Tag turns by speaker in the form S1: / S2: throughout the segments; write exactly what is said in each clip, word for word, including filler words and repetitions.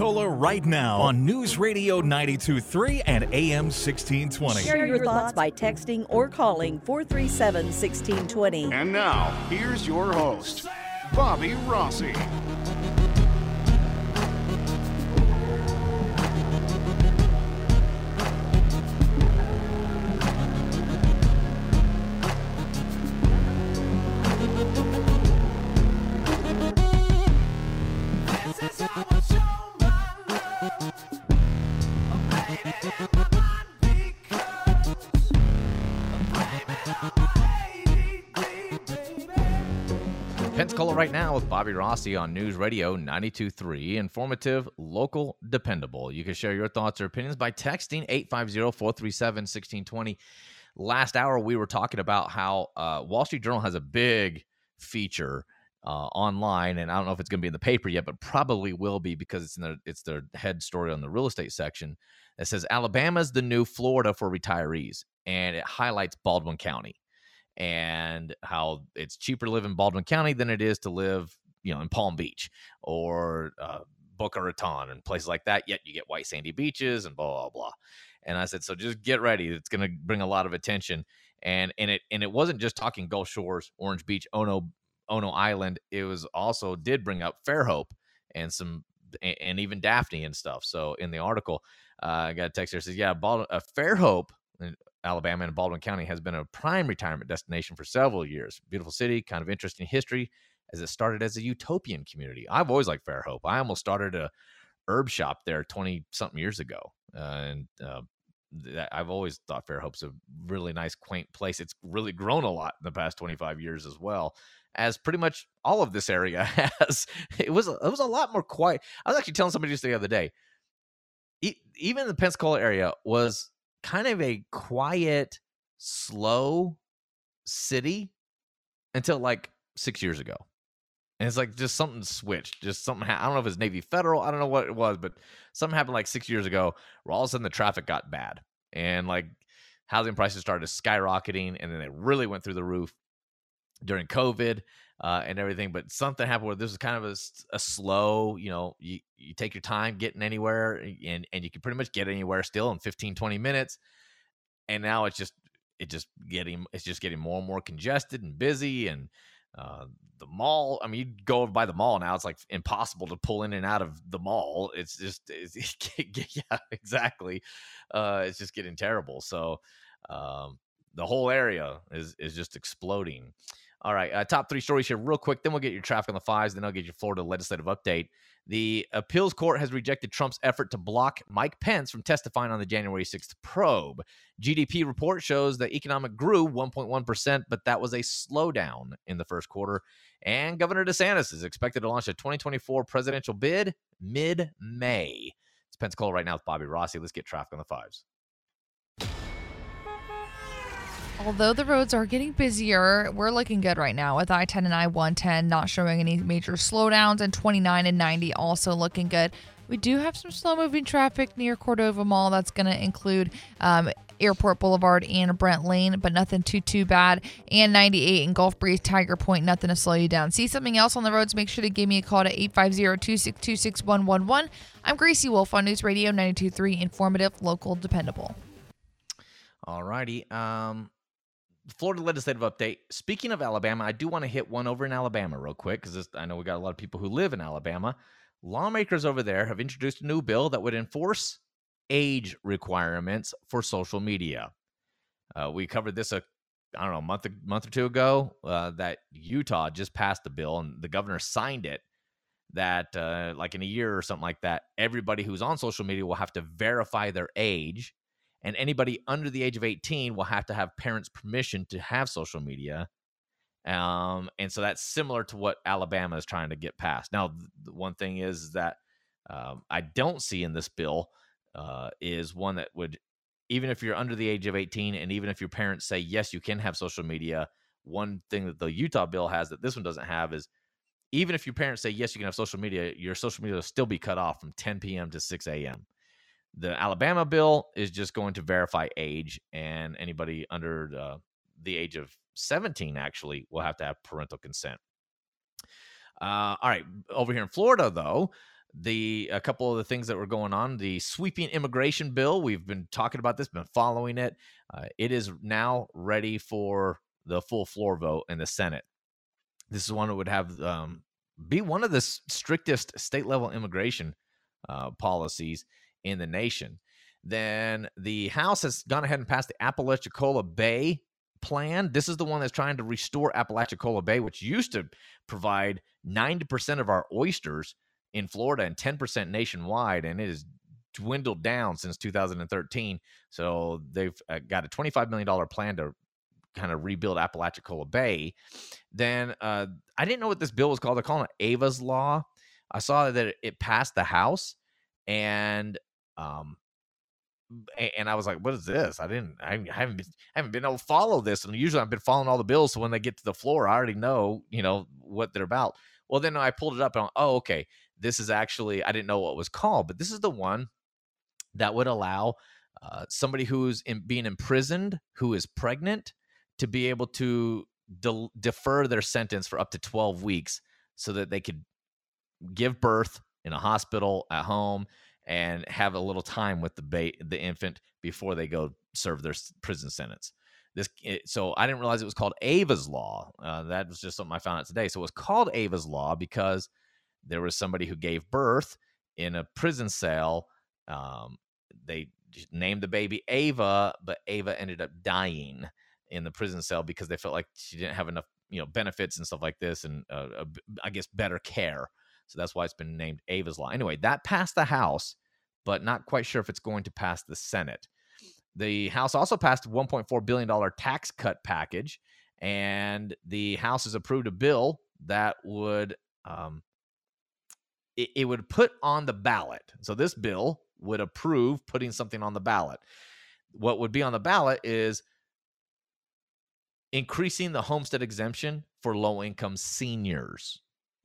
S1: Pensacola right now on News Radio ninety-two point three and A M sixteen twenty.
S2: Share your thoughts by texting or calling four three seven, one six two zero.
S3: And now, here's your host, Bobby Rossi.
S4: Pensacola right now with Bobby Rossi on News Radio ninety-two point three. Informative, local, dependable. You can share your thoughts or opinions by texting eight five zero, four three seven, one six two zero. Last hour, we were talking about how uh, Wall Street Journal has a big feature uh, online, and I don't know if it's going to be in the paper yet, but probably will be because it's in the, it's their head story on the real estate section that says Alabama's the new Florida for retirees, and it highlights Baldwin County and how it's cheaper to live in Baldwin County than it is to live, you know, in Palm Beach or uh, Boca Raton and places like that. Yet you get white sandy beaches and blah, blah, blah. And I said, so just get ready. It's going to bring a lot of attention. And and it and it wasn't just talking Gulf Shores, Orange Beach, Ono, Ono Island. It was also did bring up Fairhope and some and even Daphne and stuff. So in the article, uh, I got a text here that says, yeah, Bald- uh, Fairhope, Alabama and Baldwin County has been a prime retirement destination for several years. Beautiful city, kind of interesting history as it started as a utopian community. I've always liked Fairhope. I almost started a herb shop there twenty something years ago. Uh, and uh, that, I've always thought Fairhope's a really nice, quaint place. It's really grown a lot in the past twenty-five years as well, as pretty much all of this area has. It was, it was a lot more quiet. I was actually telling somebody just the other day, e- even the Pensacola area was kind of a quiet, slow city until like six years ago. And it's like just something switched. Just something, ha- I don't know if it's Navy Federal. I don't know what it was, but something happened like six years ago where all of a sudden the traffic got bad. And like housing prices started skyrocketing. And then they really went through the roof during COVID uh, and everything. But something happened where this was kind of a, a slow, you know, you, you take your time getting anywhere and, and you can pretty much get anywhere still in fifteen, twenty minutes. And now it's just, it just getting, it's just getting more and more congested and busy. And uh, the mall, I mean, you go by the mall now, it's like impossible to pull in and out of the mall. It's just, it's, yeah, exactly. Uh, it's just getting terrible. So um, the whole area is, is just exploding. All right, uh, top three stories here real quick. Then we'll get your traffic on the fives. Then I'll get your Florida legislative update. The appeals court has rejected Trump's effort to block Mike Pence from testifying on the January sixth probe. G D P report shows that economic grew one point one percent, but that was a slowdown in the first quarter. And Governor DeSantis is expected to launch a twenty twenty-four presidential bid mid-May. It's Pensacola right now with Bobby Rossi. Let's get traffic on the fives.
S5: Although the roads are getting busier, we're looking good right now with I ten and I one ten not showing any major slowdowns, and twenty-nine and ninety also looking good. We do have some slow-moving traffic near Cordova Mall. That's going to include um, Airport Boulevard and Brent Lane, but nothing too, too bad. And ninety-eight in Gulf Breeze, Tiger Point, nothing to slow you down. See something else on the roads, make sure to give me a call to eight five zero, two six two, six one one one. I'm Gracie Wolf on News Radio ninety-two point three, informative, local, dependable.
S4: All righty. Um... Florida legislative update. Speaking of Alabama, I do want to hit one over in Alabama real quick because I know we got a lot of people who live in Alabama. Lawmakers over there have introduced a new bill that would enforce age requirements for social media. Uh, we covered this a I don't know a month a month or two ago. Uh, that Utah just passed a bill and the governor signed it. That uh, like in a year or something like that, everybody who's on social media will have to verify their age. And anybody under the age of eighteen will have to have parents' permission to have social media. Um, and so that's similar to what Alabama is trying to get passed. Now, the one thing is that um, I don't see in this bill uh, is one that would, even if you're under the age of eighteen and even if your parents say, yes, you can have social media, one thing that the Utah bill has that this one doesn't have is even if your parents say, yes, you can have social media, your social media will still be cut off from ten p.m. to six a.m. The Alabama bill is just going to verify age, and anybody under uh, the age of seventeen actually will have to have parental consent. Uh, all right, over here in Florida, though, the a couple of the things that were going on, the sweeping immigration bill, we've been talking about this, been following it. Uh, it is now ready for the full floor vote in the Senate. This is one that would have um, be one of the strictest state level immigration uh, policies in the nation. Then the House has gone ahead and passed the Apalachicola Bay plan. This is the one that's trying to restore Apalachicola Bay, which used to provide ninety percent of our oysters in Florida and ten percent nationwide, and it has dwindled down since two thousand thirteen. So they've uh, got a twenty-five million dollars plan to kind of rebuild Apalachicola Bay. Then uh, I didn't know what this bill was called. They're calling it Ava's Law. I saw that it passed the House, and um, and I was like, "What is this?" I didn't. I haven't been. I haven't been able to follow this, and usually I've been following all the bills. So when they get to the floor, I already know, you know, what they're about. Well, then I pulled it up, and I'm, oh, okay. This is actually, I didn't know what it was called, but this is the one that would allow uh, somebody who's in, being imprisoned, who is pregnant, to be able to de- defer their sentence for up to twelve weeks so that they could give birth in a hospital, at home, and have a little time with the ba- the infant before they go serve their prison sentence. This, it, so I didn't realize it was called Ava's Law. Uh, that was just something I found out today. So it was called Ava's Law because there was somebody who gave birth in a prison cell. Um, they named the baby Ava, but Ava ended up dying in the prison cell because they felt like she didn't have enough, you know, benefits and stuff like this, and uh, uh, I guess better care. So that's why it's been named Ava's Law. Anyway, that passed the House, but not quite sure if it's going to pass the Senate. The House also passed a one point four billion dollars tax cut package, and the House has approved a bill that would um, it, it would put on the ballot. So this bill would approve putting something on the ballot. What would be on the ballot is increasing the homestead exemption for low-income seniors.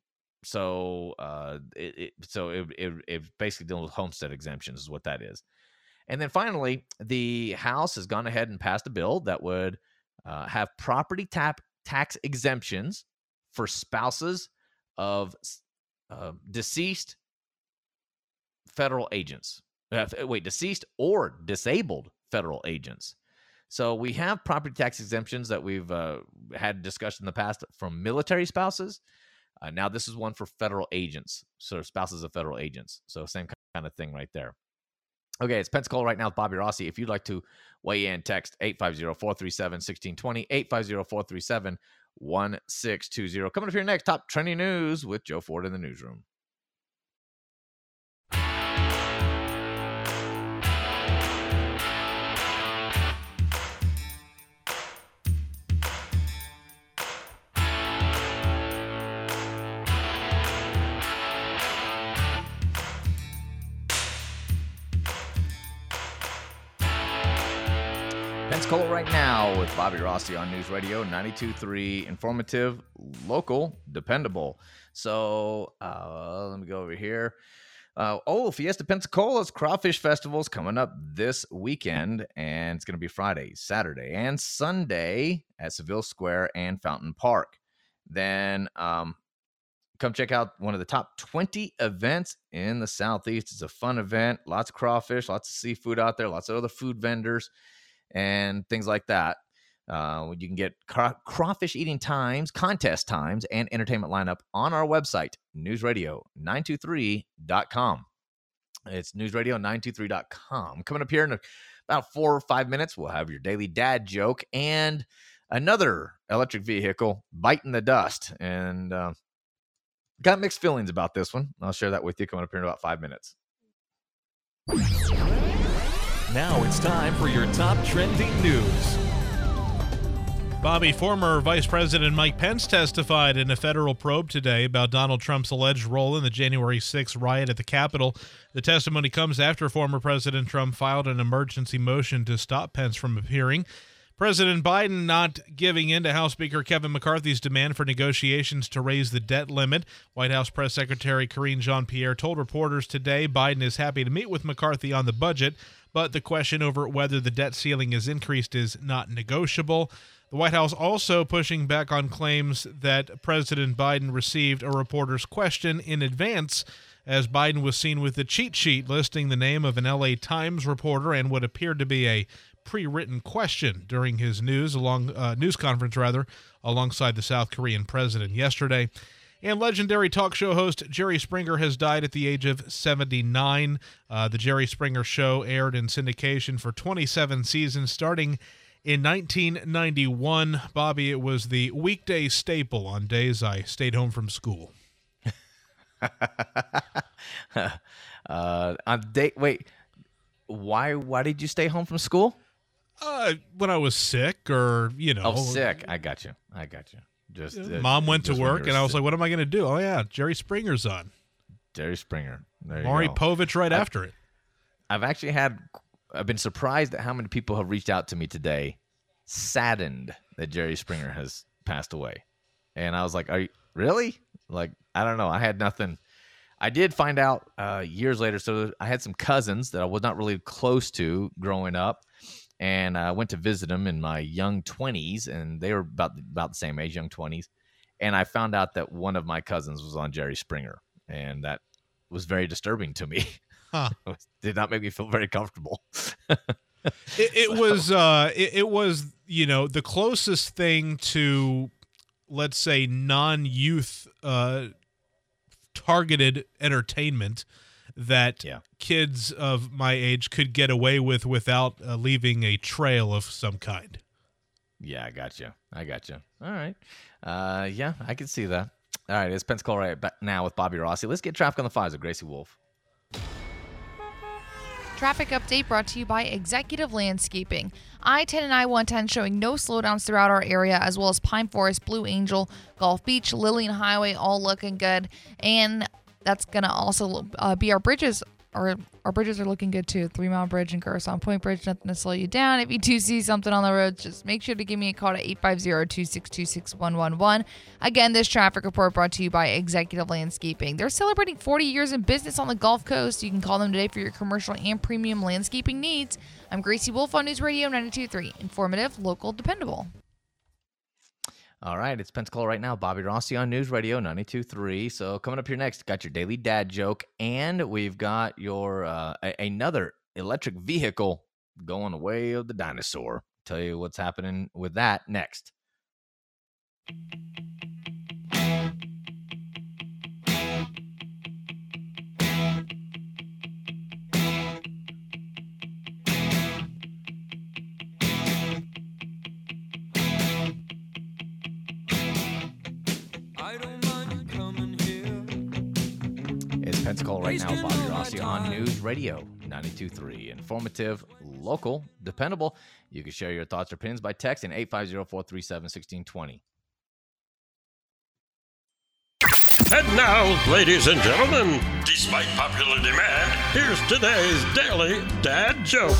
S4: So, uh, it, it so it, it it basically deals with homestead exemptions is what that is. And then finally, the House has gone ahead and passed a bill that would uh, have property tap tax exemptions for spouses of uh, deceased federal agents. Uh, wait, deceased or disabled federal agents. So we have property tax exemptions that we've uh, had discussed in the past from military spouses. Uh, now this is one for federal agents, so spouses of federal agents. So same kind of thing right there. Okay, it's Pensacola right now with Bobby Rossi. If you'd like to weigh in, text eight five zero, four three seven, one six two zero, eight five zero, four three seven, one six two zero. Coming up here next, top trending news with Joe Ford in the newsroom. Pensacola right now with Bobby Rossi on News Radio ninety-two point three, informative, local, dependable. So uh, let me go over here. Uh, oh, Fiesta Pensacola's Crawfish Festival is coming up this weekend, and it's going to be Friday, Saturday, and Sunday at Seville Square and Fountain Park. Then um, come check out one of the top twenty events in the Southeast. It's a fun event, lots of crawfish, lots of seafood out there, lots of other food vendors and things like that. Uh, you can get craw- crawfish eating times, contest times, and entertainment lineup on our website, news radio nine two three dot com. It's news radio nine two three dot com. Coming up here in about four or five minutes, we'll have your daily dad joke and another electric vehicle biting the dust. And uh, got mixed feelings about this one. I'll share that with you coming up here in about five minutes.
S1: Now it's time for your top trending news.
S6: Bobby, former Vice President Mike Pence testified in a federal probe today about Donald Trump's alleged role in the January sixth riot at the Capitol. The testimony comes after former President Trump filed an emergency motion to stop Pence from appearing. President Biden not giving in to House Speaker Kevin McCarthy's demand for negotiations to raise the debt limit. White House Press Secretary Karine Jean-Pierre told reporters today Biden is happy to meet with McCarthy on the budget, but the question over whether the debt ceiling is increased is not negotiable. The White House also pushing back on claims that President Biden received a reporter's question in advance as Biden was seen with the cheat sheet listing the name of an L A Times reporter and what appeared to be a pre-written question during his news along uh, news conference rather alongside the South Korean president yesterday. And legendary talk show host Jerry Springer has died at the age of seventy-nine. Uh, the Jerry Springer Show aired in syndication for twenty-seven seasons starting in nineteen ninety-one. Bobby, it was the weekday staple on days I stayed home from school.
S4: uh, on day, wait, why? Why did you stay home from school?
S6: Uh, when I was sick, or you know,
S4: oh, sick. I got you. I got you. Just uh,
S6: mom went to work, and I was
S4: sick.
S6: like, "What am I going to do?" Oh yeah, Jerry Springer's on.
S4: Jerry Springer. There you
S6: Maury
S4: go.
S6: Povich right
S4: I've,
S6: after it.
S4: I've actually had. I've been surprised at how many people have reached out to me today, saddened that Jerry Springer has passed away, and I was like, "Are you really?" Like, I don't know. I had nothing. I did find out uh, years later. So I had some cousins that I was not really close to growing up. And I went to visit them in my young twenties, and they were about about the same age, young twenties. And I found out that one of my cousins was on Jerry Springer, and that was very disturbing to me.
S6: Huh.
S4: It did not make me feel very comfortable.
S6: it it
S4: So-
S6: was, uh, it, it was, you know, the closest thing to, let's say, non-youth uh, targeted entertainment that
S4: Yeah.
S6: kids of my age could get away with without uh, leaving a trail of some kind.
S4: Yeah, I got you. I got you. All right. Uh, yeah, I can see that. All right, it's Pensacola right back now with Bobby Rossi. Let's get traffic on the fives with Gracie Wolf.
S5: Traffic update brought to you by Executive Landscaping. I ten and I one ten showing no slowdowns throughout our area, as well as Pine Forest, Blue Angel, Gulf Beach, Lillian Highway, all looking good. And that's going to also uh, be our bridges. Our, our bridges are looking good too. Three Mile Bridge and Curacao Point Bridge, nothing to slow you down. If you do see something on the road, just make sure to give me a call at eight five zero, two six two, six one one one. Again, this traffic report brought to you by Executive Landscaping. They're celebrating forty years in business on the Gulf Coast. You can call them today for your commercial and premium landscaping needs. I'm Gracie Wolf on News Radio ninety-two point three. Informative, local, dependable.
S4: All right, it's Pensacola right now. Bobby Rossi on News Radio ninety-two point three. So coming up here next, got your daily dad joke, and we've got your uh, a- another electric vehicle going the way of the dinosaur. Tell you what's happening with that next. It's Pensacola right now. Bobby Rossi on News Radio ninety-two point three. Informative, local, dependable. You can share your thoughts or opinions by texting eight five zero, four three seven, one six two zero.
S7: And now, ladies and gentlemen, despite popular demand, here's today's Daily Dad Joke.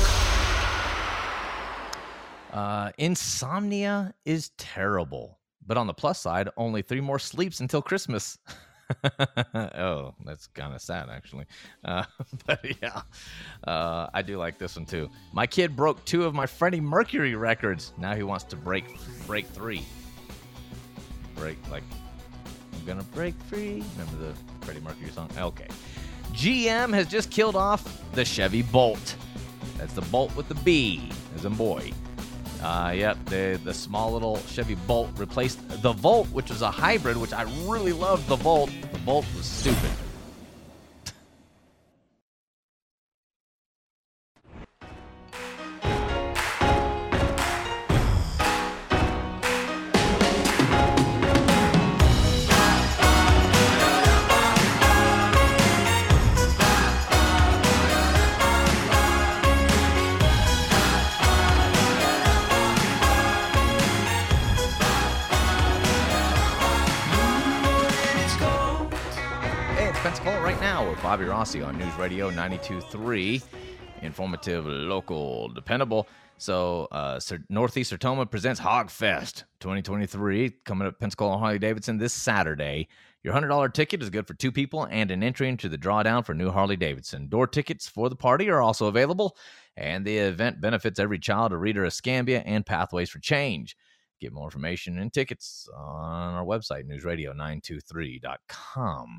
S4: Uh, insomnia is terrible, but on the plus side, only three more sleeps until Christmas. Oh, that's kind of sad, actually. Uh, but yeah, uh, I do like this one too. My kid broke two of my Freddie Mercury records. Now he wants to break break three. Break like I'm gonna break free. Remember the Freddie Mercury song? Okay. G M has just killed off the Chevy Bolt. That's the Bolt with the B, as in boy. Uh, yep, the the small little Chevy Bolt replaced the Volt, which was a hybrid, which I really loved the Volt. The Volt was stupid. Pensacola right now with Bobby Rossi on News Radio ninety-two point three. Informative, local, dependable. So, uh, Northeast Sertoma presents Hog Fest twenty twenty-three coming up Pensacola Harley Davidson this Saturday. Your one hundred dollars ticket is good for two people and an entry into the drawdown for new Harley Davidson. Door tickets for the party are also available, and the event benefits every child, a reader, of Escambia, and Pathways for Change. Get more information and tickets on our website, news radio nine two three dot com.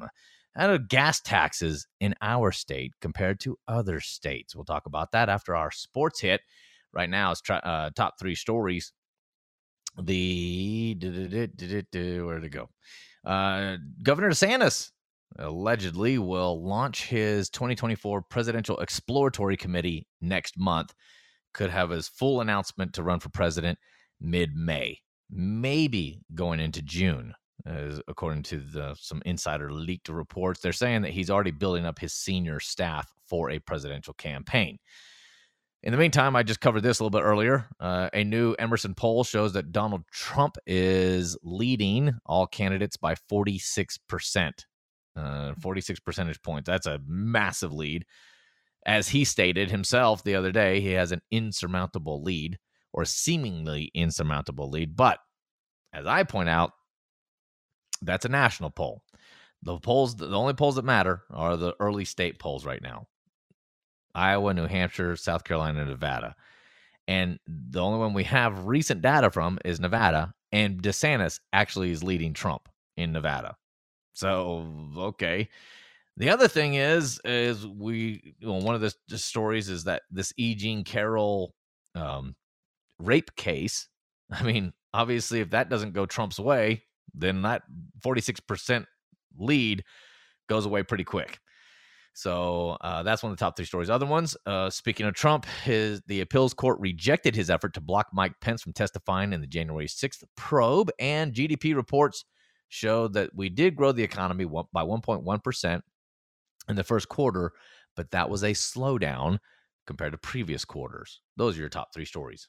S4: How do gas taxes in our state compared to other states? We'll talk about that after our sports hit. Right now, it's try, uh, top three stories. The where'd it go? Uh, Governor DeSantis allegedly will launch his twenty twenty-four Presidential Exploratory Committee next month. Could have his full announcement to run for president mid-May, maybe going into June. As according to the, some insider leaked reports, they're saying that he's already building up his senior staff for a presidential campaign. In the meantime, I just covered this a little bit earlier. Uh, a new Emerson poll shows that Donald Trump is leading all candidates by forty-six percent. Uh, forty-six percentage points. That's a massive lead. As he stated himself the other day, he has an insurmountable lead, or a seemingly insurmountable lead. But as I point out, that's a national poll. The polls, the only polls that matter are the early state polls right now. Iowa, New Hampshire, South Carolina, Nevada. And the only one we have recent data from is Nevada, and DeSantis actually is leading Trump in Nevada. So, okay. The other thing is, is we, well, one of the, the stories is that this E. Jean Carroll um, rape case, I mean, obviously, if that doesn't go Trump's way, then that forty-six percent lead goes away pretty quick. So uh, that's one of the top three stories. Other ones, uh, speaking of Trump, his the appeals court rejected his effort to block Mike Pence from testifying in the January sixth probe, and G D P reports show that we did grow the economy by one point one percent in the first quarter, but that was a slowdown compared to previous quarters. Those are your top three stories.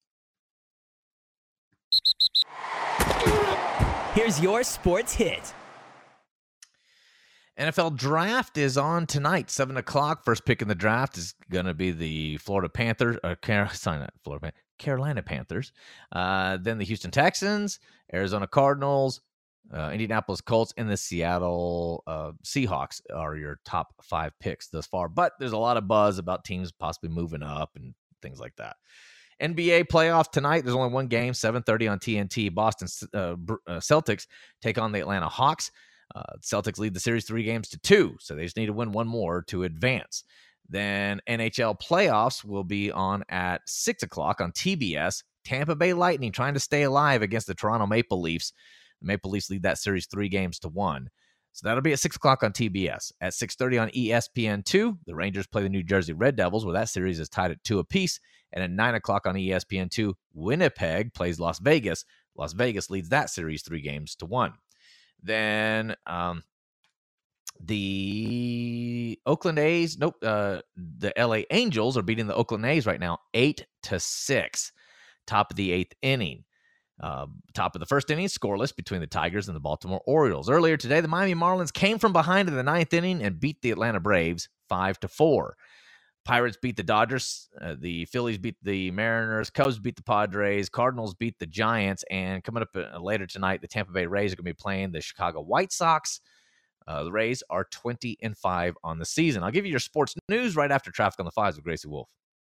S8: Here's your sports hit.
S4: N F L draft is on tonight, seven o'clock. First pick in the draft is going to be the Florida Panthers, or Car- sorry, not Florida, Carolina Panthers. Uh, then the Houston Texans, Arizona Cardinals, uh, Indianapolis Colts, and the Seattle uh, Seahawks are your top five picks thus far. But there's a lot of buzz about teams possibly moving up and things like that. N B A playoff tonight. There's only one game, seven thirty on T N T. Boston uh, Celtics take on the Atlanta Hawks. Uh, Celtics lead the series three games to two, so they just need to win one more to advance. Then N H L playoffs will be on at six o'clock on T B S. Tampa Bay Lightning trying to stay alive against the Toronto Maple Leafs. The Maple Leafs lead that series three games to one. So that'll be at six o'clock on T B S. At six thirty on E S P N two, the Rangers play the New Jersey Red Devils, where that series is tied at two apiece. And at nine o'clock on E S P N two, Winnipeg plays Las Vegas. Las Vegas leads that series three games to one. Then um, the Oakland A's, nope, uh, the L A Angels are beating the Oakland A's right now, eight to six. Top of the eighth inning. Uh, top of the first inning, scoreless between the Tigers and the Baltimore Orioles. Earlier today, the Miami Marlins came from behind in the ninth inning and beat the Atlanta Braves five to four. Pirates beat the Dodgers. Uh, the Phillies beat the Mariners. Cubs beat the Padres. Cardinals beat the Giants. And coming up uh, later tonight, the Tampa Bay Rays are going to be playing the Chicago White Sox. Uh, the Rays are twenty and five on the season. I'll give you your sports news right after Traffic on the Fives with Gracie Wolf.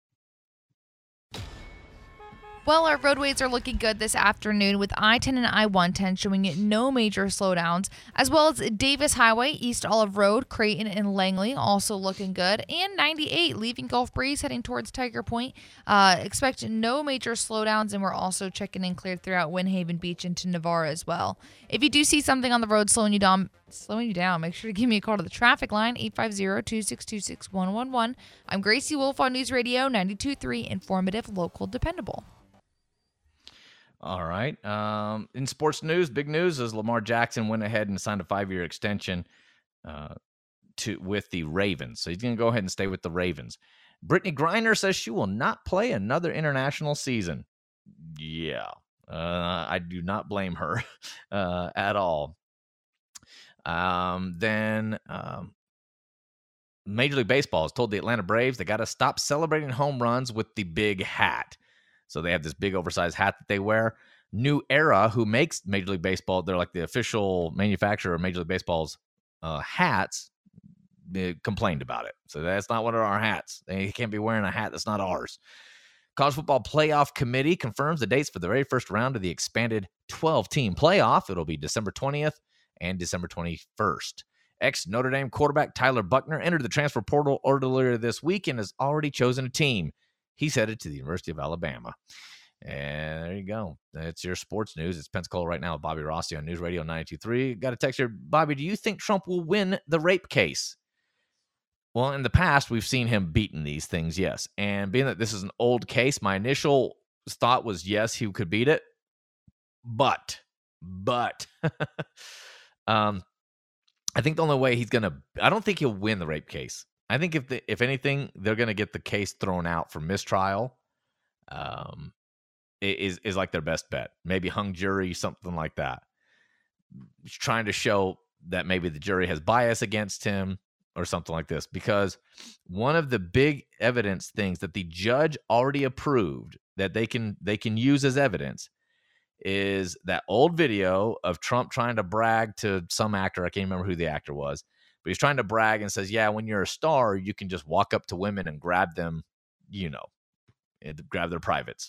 S5: Well, our roadways are looking good this afternoon with I ten and I one ten showing no major slowdowns, as well as Davis Highway, East Olive Road, Creighton, and Langley also looking good, and ninety-eight leaving Gulf Breeze heading towards Tiger Point. Uh, expect no major slowdowns, and we're also checking in clear throughout Windhaven Beach into Navarre as well. If you do see something on the road slowing you down, slowing you down, make sure to give me a call to the traffic line, eight five zero, two six two, six one one one. I'm Gracie Wolf on News Radio ninety-two point three, informative, local, dependable.
S4: All right. Um, in sports news, big news is Lamar Jackson went ahead and signed a five-year extension uh, to with the Ravens. So he's going to go ahead and stay with the Ravens. Brittany Griner says she will not play another international season. Yeah, uh, I do not blame her uh, at all. Um, then um, Major League Baseball has told the Atlanta Braves they got to stop celebrating home runs with the big hat. So they have this big oversized hat that they wear. New Era, who makes Major League Baseball, they're like the official manufacturer of Major League Baseball's uh, hats, they complained about it. So that's not one of our hats. They can't be wearing a hat that's not ours. College Football Playoff Committee confirms the dates for the very first round of the expanded twelve-team playoff. It'll be December twentieth and December twenty-first. Ex-Notre Dame quarterback Tyler Buchner entered the transfer portal earlier this week and has already chosen a team. He's headed to the University of Alabama. And there you go. That's your sports news. It's Pensacola right now with Bobby Rossi on News Radio ninety-two point three. Got a text here. Bobby, do you think Trump will win the rape case? Well, in the past, we've seen him beaten these things, yes. And being that this is an old case, my initial thought was, yes, he could beat it. But, but, um, I think the only way he's going to, I don't think he'll win the rape case. I think if the, if anything, they're going to get the case thrown out for mistrial. Um, is is like their best bet. Maybe hung jury, something like that. Trying to show that maybe the jury has bias against him or something like this. Because one of the big evidence things that the judge already approved that they can they can use as evidence is that old video of Trump trying to brag to some actor. I can't remember who the actor was, but he's trying to brag and says, yeah, when you're a star, you can just walk up to women and grab them, you know, grab their privates.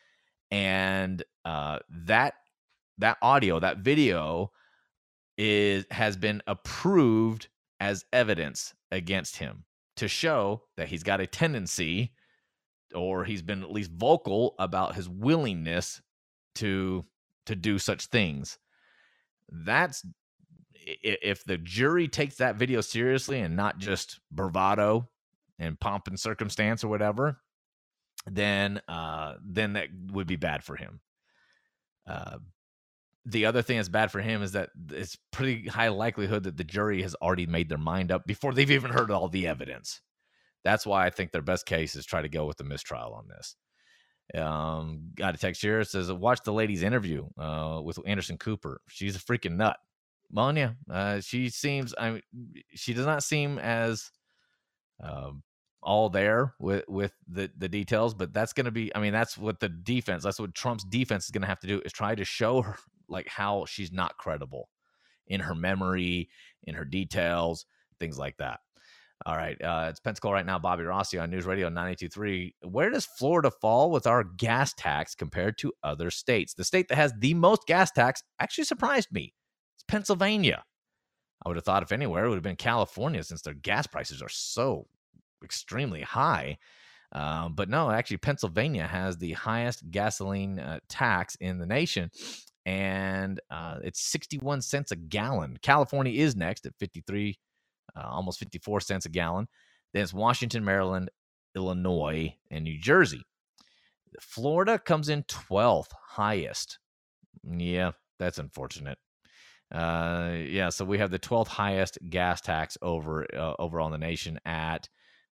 S4: And uh, that that audio, that video is has been approved as evidence against him to show that he's got a tendency, or he's been at least vocal about his willingness to to do such things. That's if the jury takes that video seriously and not just bravado and pomp and circumstance or whatever, then uh, then that would be bad for him. Uh, the other thing that's bad for him is that it's pretty high likelihood that the jury has already made their mind up before they've even heard all the evidence. That's why I think their best case is try to go with the mistrial on this. Um, got a text here. It says, watch the lady's interview uh, with Anderson Cooper. She's a freaking nut. Well, yeah, uh, she seems, I mean, she does not seem as uh, all there with, with the, the details, but that's going to be, I mean, that's what the defense, that's what Trump's defense is going to have to do, is try to show her like how she's not credible in her memory, in her details, things like that. All right. Uh, it's Pensacola right now. Bobby Rossi on News Radio ninety-two point three. Where does Florida fall with our gas tax compared to other states? The state that has the most gas tax actually surprised me. It's Pennsylvania. I would have thought if anywhere, it would have been California, since their gas prices are so extremely high. Um, but no, actually, Pennsylvania has the highest gasoline uh, tax in the nation, and uh, it's sixty-one cents a gallon. California is next at fifty-three, uh, almost fifty-four cents a gallon. Then it's Washington, Maryland, Illinois, and New Jersey. Florida comes in twelfth highest. Yeah, that's unfortunate. Uh, yeah, so we have the twelfth highest gas tax over uh, overall in the nation at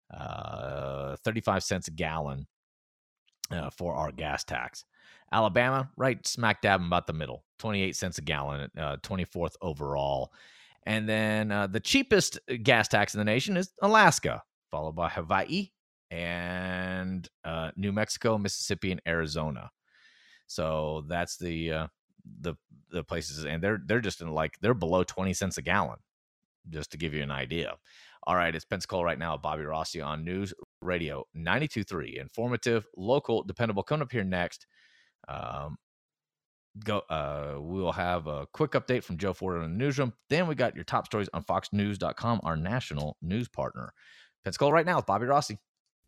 S4: uh, thirty-five cents a gallon uh, for our gas tax. Alabama, right smack dab in about the middle, twenty-eight cents a gallon, uh, twenty-fourth overall. And then uh, the cheapest gas tax in the nation is Alaska, followed by Hawaii and uh, New Mexico, Mississippi, and Arizona. So that's the uh, the the places, and they're they're just in like they're below twenty cents a gallon, just to give you an idea. All right, it's Pensacola right now. Bobby Rossi on News Radio ninety-two point three, informative, local, dependable. Coming up here next, um, go. Uh, we will have a quick update from Joe Ford in the newsroom. Then we got your top stories on fox news dot com, our national news partner. Pensacola right now with Bobby Rossi.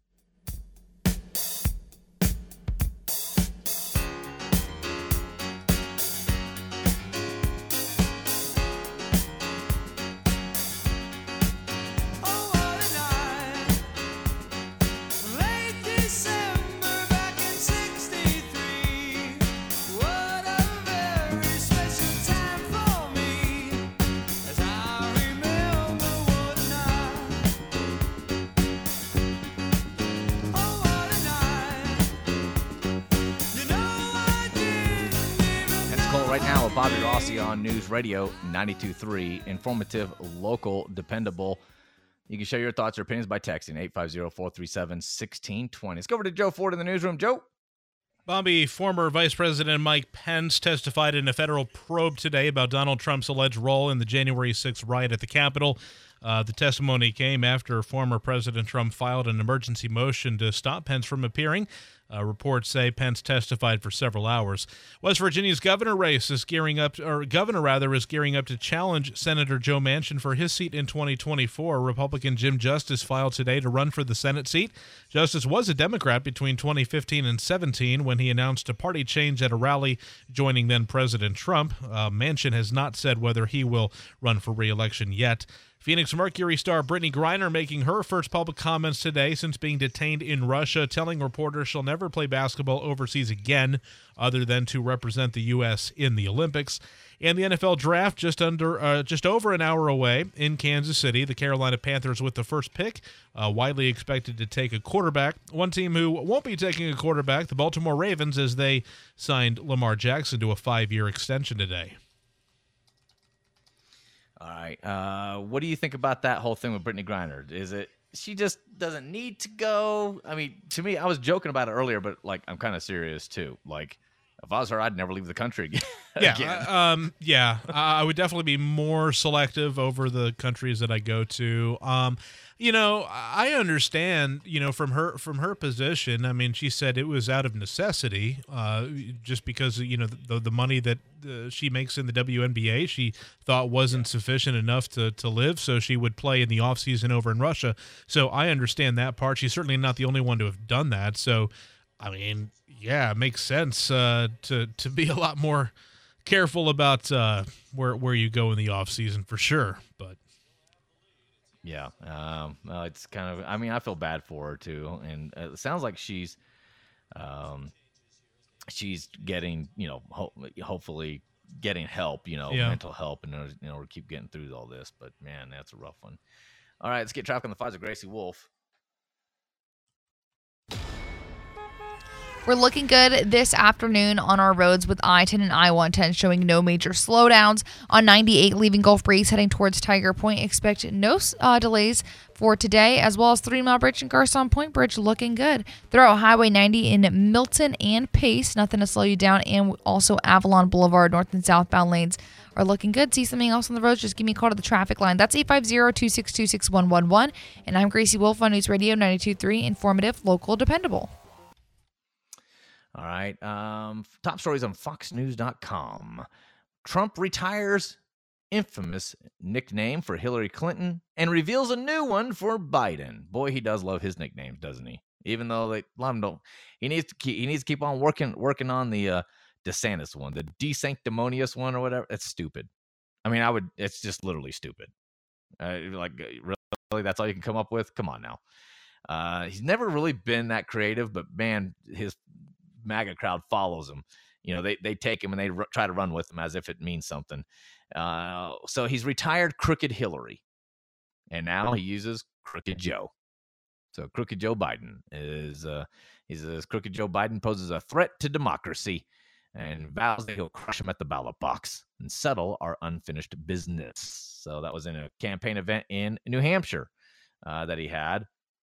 S4: Bobby Rossi on News Radio ninety-two point three, informative, local, dependable. You can share your thoughts or opinions by texting eight five zero, four three seven, one six two zero. Let's go over to Joe Ford in the newsroom. Joe?
S6: Bobby, former Vice President Mike Pence testified in a federal probe today about Donald Trump's alleged role in the January sixth riot at the Capitol. Uh, the testimony came after former President Trump filed an emergency motion to stop Pence from appearing. Uh, reports say Pence testified for several hours. West Virginia's governor race is gearing up, or governor rather, is gearing up to challenge Senator Joe Manchin for his seat in twenty twenty-four. Republican Jim Justice filed today to run for the Senate seat. Justice was a Democrat between twenty fifteen and seventeen when he announced a party change at a rally joining then President Trump. Uh, Manchin has not said whether he will run for re-election yet. Phoenix Mercury star Brittany Griner making her first public comments today since being detained in Russia, telling reporters she'll never play basketball overseas again other than to represent the U S in the Olympics. And the N F L draft just under, uh, just over an hour away in Kansas City. The Carolina Panthers with the first pick, uh, widely expected to take a quarterback. One team who won't be taking a quarterback, the Baltimore Ravens, as they signed Lamar Jackson to a five-year extension today.
S4: All right. Uh, what do you think about that whole thing with Brittany Griner? Is it she just doesn't need to go? I mean, to me, I was joking about it earlier, but like I'm kind of serious too. Like, if I was her, I'd never leave the country again.
S6: Yeah,
S4: again.
S6: Uh, um, yeah. Uh, I would definitely be more selective over the countries that I go to. Um, you know, I understand. You know, from her from her position. I mean, she said it was out of necessity, uh, just because you know the the money that uh, she makes in the W N B A, she thought wasn't sufficient enough to to live, so she would play in the off season over in Russia. So I understand that part. She's certainly not the only one to have done that. So, I mean, yeah, it makes sense uh, to to be a lot more careful about uh, where where you go in the off season for sure. But
S4: yeah, um, well, it's kind of. I mean, I feel bad for her too, and it sounds like she's, um, she's getting, you know, ho- hopefully getting help, you know,
S6: Yeah.
S4: mental help, in order, in order to keep getting through all this. But man, that's a rough one. All right, let's get traffic on the fives of Gracie Wolf.
S5: We're looking good this afternoon on our roads with I ten and I one ten showing no major slowdowns. On ninety-eight leaving Gulf Breeze heading towards Tiger Point, expect no uh, delays for today, as well as Three Mile Bridge and Garcon Point Bridge looking good. Throughout Highway ninety in Milton and Pace, nothing to slow you down, and also Avalon Boulevard north and southbound lanes are looking good. See something else on the roads, just give me a call to the traffic line. That's eight five zero, two six two, six one one one. And I'm Gracie Wolf on News Radio ninety-two point three, informative, local, dependable.
S4: All right. Um, top stories on fox news dot com. Trump retires infamous nickname for Hillary Clinton and reveals a new one for Biden. Boy, he does love his nicknames, doesn't he? Even though they a lot of them don't. He needs to keep, he needs to keep on working working on the uh, DeSantis one, the DeSanctimonious one or whatever. It's stupid. I mean, I would. It's just literally stupid. Uh, like, really, that's all you can come up with? Come on now. Uh, he's never really been that creative, but man, his MAGA crowd follows him. You know, they they take him and they r- try to run with him as if it means something. Uh, so he's retired Crooked Hillary, and now he uses Crooked Joe. So Crooked Joe Biden is uh, he says Crooked Joe Biden poses a threat to democracy and vows that he'll crush him at the ballot box and settle our unfinished business. So that was in a campaign event in New Hampshire uh, that he had.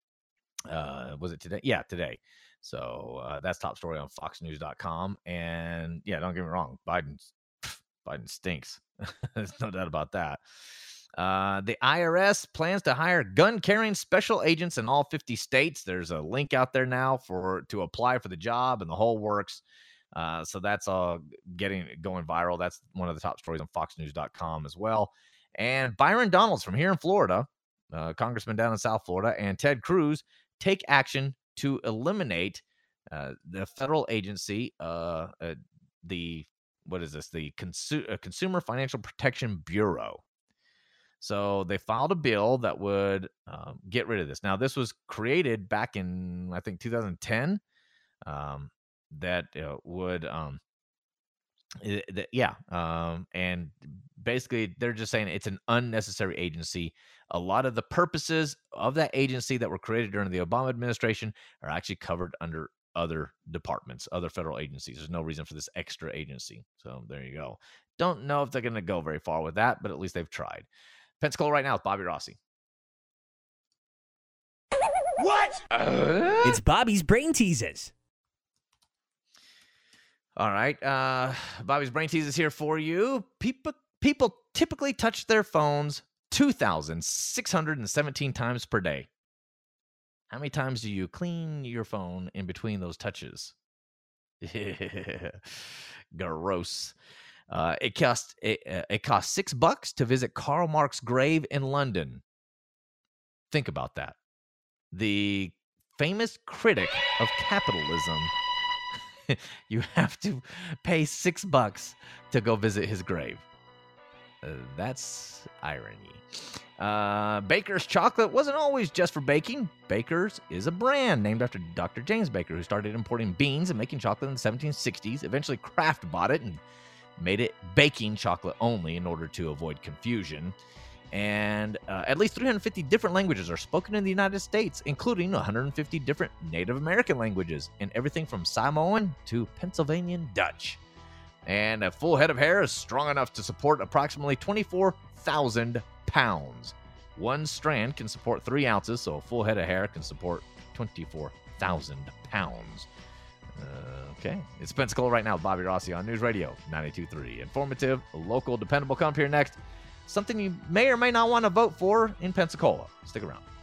S4: Uh, was it today? Yeah, today. So uh, that's top story on fox news dot com. And yeah, don't get me wrong, Biden's Biden stinks. There's no doubt about that. Uh, the I R S plans to hire gun-carrying special agents in all fifty states. There's a link out there now for to apply for the job, and the whole works. Uh, so that's all getting going viral. That's one of the top stories on fox news dot com as well. And Byron Donalds from here in Florida, uh, congressman down in South Florida, and Ted Cruz take action to eliminate uh, the federal agency, uh, uh, the what is this? The Consu- uh, Consumer Financial Protection Bureau. So they filed a bill that would um, get rid of this. Now, this was created back in, I think, two thousand ten. Um, that uh, would, um, it, that, yeah, um, and basically they're just saying it's an unnecessary agency. A lot of the purposes of that agency that were created during the Obama administration are actually covered under other departments, other federal agencies. There's no reason for this extra agency. So there you go. Don't know if they're going to go very far with that, but at least they've tried. Pensacola right now with Bobby Rossi.
S8: What? Uh? It's Bobby's Brain Teases.
S4: All right. Uh, Bobby's Brain Teases here for you. People, people typically touch their phones two thousand six hundred seventeen times per day. How many times do you clean your phone in between those touches? Gross. Uh, it cost it, uh, it cost six bucks to visit Karl Marx's grave in London. Think about that. The famous critic of capitalism. You have to pay six bucks to go visit his grave. Uh, that's irony. Uh, Baker's chocolate wasn't always just for baking. Baker's is a brand named after Doctor James Baker, who started importing beans and making chocolate in the seventeen sixties. Eventually, Kraft bought it and made it baking chocolate only in order to avoid confusion. And uh, at least three hundred fifty different languages are spoken in the United States, including one hundred fifty different Native American languages, and everything from Samoan to Pennsylvanian Dutch. And a full head of hair is strong enough to support approximately twenty-four thousand pounds. One strand can support three ounces, so a full head of hair can support twenty-four thousand pounds. Uh, okay, it's Pensacola right now. Bobby Rossi on News Radio ninety-two point three. Informative, local, dependable. Come up here next. Something you may or may not want to vote for in Pensacola. Stick around.